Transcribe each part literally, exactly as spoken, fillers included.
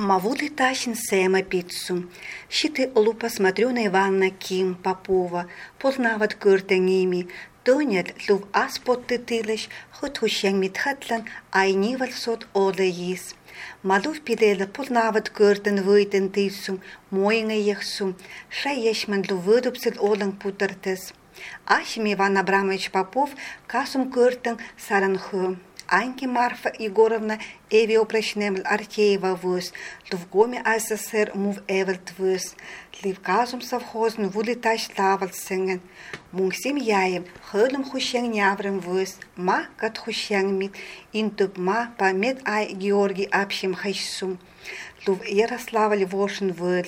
Мавули Тащин Сэма пиццу. Щиты лупа Матрёна Ивановна Ким Попова. Познават кыртаними. Тонет лув аспот тытылыш. Хот хущен митхатлан. Айнивал сот ода ис. Малув пилела познават кыртан выйтен тысум. Моинга ехсум. Шаешман лувыдупсел олан путартес. Ашим Иван Абрамович Попов касум кыртан саранху. Аньки Марфа Егоровна Эви опрашнемл Артеева выз, Лувгоме СССР мув эвелт выз, Ливказум совхозн вулиташ лавал сенген, Мунсим яем хылым хущен няврым выз, Ма кат хущен мит, Интуб ма па мед ай Георгий апшим хайсум, Лув Ярослава Львошин выл.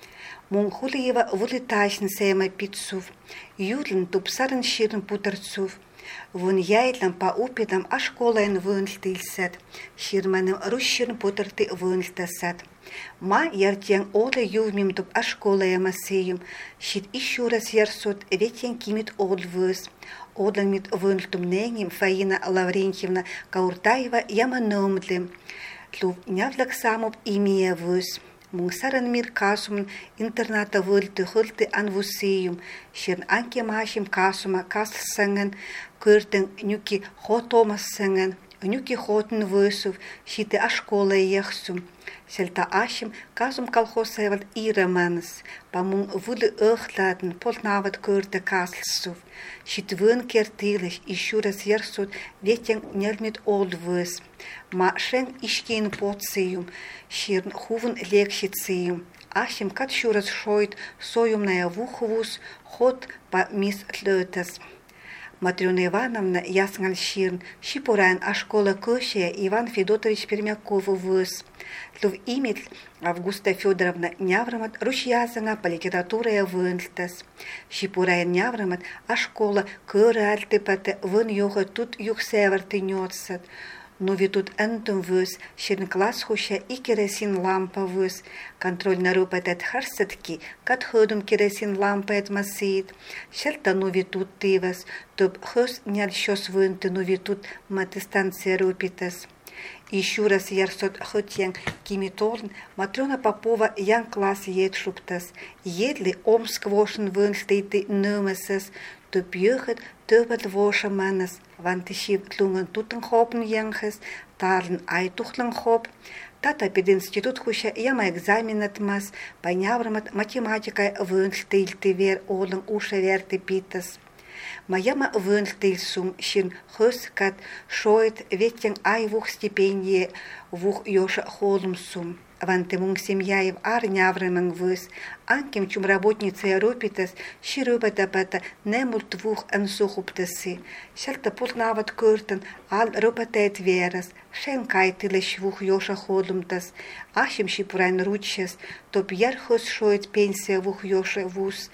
Мунхулиева вулиташн сема пиццув, Юдлен тупсарен ширн путерцув, Вон яйтлам по упитам а школаен вынлтилсет, ширманым рущирн путерты вынлтасет. Ма яртян ола ювмим туп а школаем асеем, щит еще раз ярсот ветян кимит ол выз. Одан мит вынлтум ненем Фаина Лаврентьевна Кауртаева яманомдлем. Лув нявлак самоп имея выз. Мунсаран мир касумн интерната вылты хылты анвусеюм, ширн анке машим касума касл сенген, кыртен нюки хотомас сенген, нюки хотн высув, щиты а школа ехсум. Сельта ашим касум колхозевал ираманс, памун вулы охладен полнават кырты каслсув. Щит вын кертилыш, ищу раз ерсут, ветен нермит ол выс. Ма шен ишкин поцеюм, ширн хувен лекщицеюм. Ашим кат шурас шоит союмная вухвус, ход по мис тлётас. Матрёна Ивановна яснгал ширн, шипурайн а школа кышия Иван Федотович Пермяков выз. Лув имет Августа Федоровна няврамат рушьязана по литературе вынлтас. Шипурайн няврамат а школа кыры альтыпаты вын юха тут юх северты нётсат. Но ведь тут энтум выз, ширн класс хуша и керосин лампа выз. Контроль на рупет от харсетки, кат ходум керосин лампа от масит. Шельта ну ведь тут тывас, тоб хос нял щос вынты, ну ведь тут матистанция рупитас. Еще раз ярсот хотьян кимитолн, Матрёна Попова ян класс ед шуптас. Едли Омск вошен вынстейты нымесес, то бьёхет töbet воша манас, вантишив тлунген тутен хопн янхес, тарлен айтухлен хоп. Тата пед институт хуша яма экзаменат мас, поняврамат математикай вынстейты вер олен уша верты питас. Маяма вынстейсум шин хос кат шоет ветен ай вух стипендие вух ёша холмсум. Вантемунг семьяев ар нявремен выз, анкем чум работница ропитас, ширубата пата немул двух ансухуптасы. Шелта пулнават кыртан, ал ропатает верас, шен кайтылыш вух ёша холумтас, ашим шипурайн ручес, топ ярхос шоет пенсия вух ёша вуз.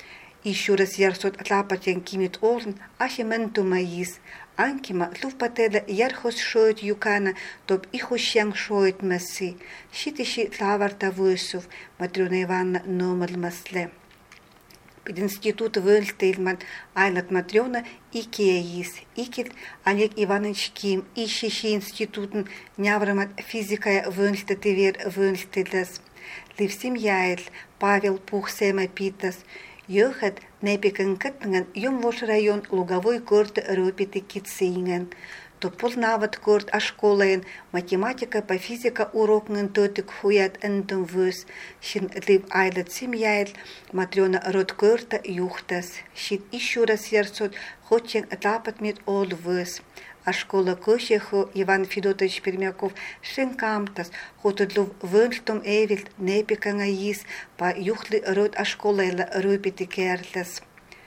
Еще раз ярсот атлапатен кимит олн, ахименту маис. Анкима лувпателя ярхос шоет юкана, топ ихущен шоет маси. Щитиши тлаварта высув, Матрёна Ивановна номал масле. Під институт выльтейлман айлат Матрёна и кеис. Икит Олег Иванович Ким, ищищи институтен няврамат физикая выльтетевер выльтетлес. Ливсим яйл Павел Пух Сема Питас. Йохат непикен катнген юм вош район луговой корт рупити китсинген. То полнават корт а школаен математика по физика урокнен тотик хуят энтум выз. Шин лив айлет семьяйл Матрёна рот корта юхтас. Шин еще раз ярсот хотчен этапат мит ол выз. А школа кошеху Иван Федотович Пермяков шенкамтас, хотудлув вынштум эвилт непиканга йис, па юхли род а школайла рупити керлес.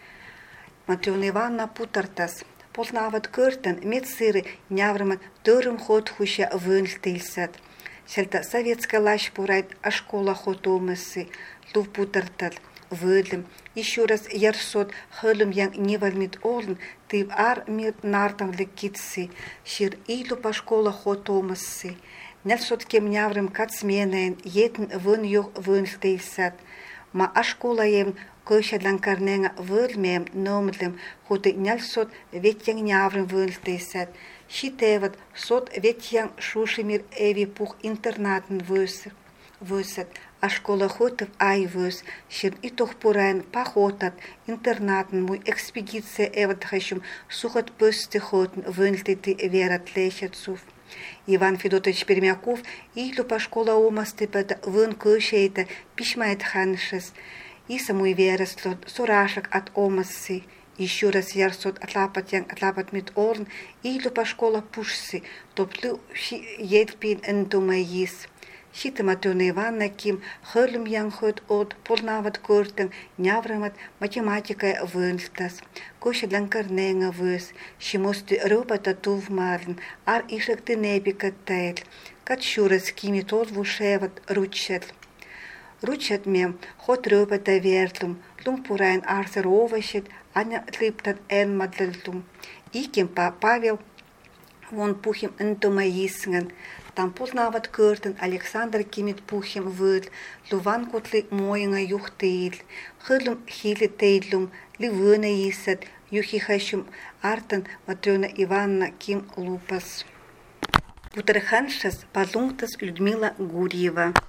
Матрёна Ивановна путартас, полнават кыртан медсыры няврамат дөрым ход хуша вынштилсат. Шельта советская лащ пурайт а школа хотомысы, лув путартал. Выдлем, еще раз ярсот хылым ян невальмит олн, ты в ар мир нартам лекитси, шир илу по школа хотомасы. Нельсот кем няврым кат сменен, етн вын юх вынстейсат. Ма а школа ем көшадан карненга вылмем номлем, хуты нельсот ветян няврым вынстейсат. Щитеват сот ветян шушимир эви пух интернатн высыр. высет, а школа хотов айвыс, шин и тохпурайн пахотат, интернатн муй экспедиция эватхащум сухот пысты хотн вынльтыты верат лещатсув. Иван Федотович Пермяков илю по школа омастыпэт вын кышейта пишмает ханшес, и самуй верестлот сурашек от омассы, еще раз ярсот атлапат ян атлапат мит орн, илю по школа пушсы, топлю едпин энтумаис. Шита Матрёна Ивановна ким хырлым янхот от полнават куртен няврамат математика вынстас. Коша ланкарненга выс, шимосты робота тувмарн, ар ишекты небика тайл, кат шурас кими тот вушеват ручет. Ручет мем хот робота вертлум, лум пурайн арсер овощет, аня липтат эн мадлелтум. Иким па Павел вон пухим энтомаиснген. Там познават кыртын Александр кимит пухим выл, луван кутли моинга юхтейл, хырлум хили тейдлум, ливына исет, юхихащум артын Матрёна Ивановна ким лупас. Путарханшас пазунктас Людмила Гурьева.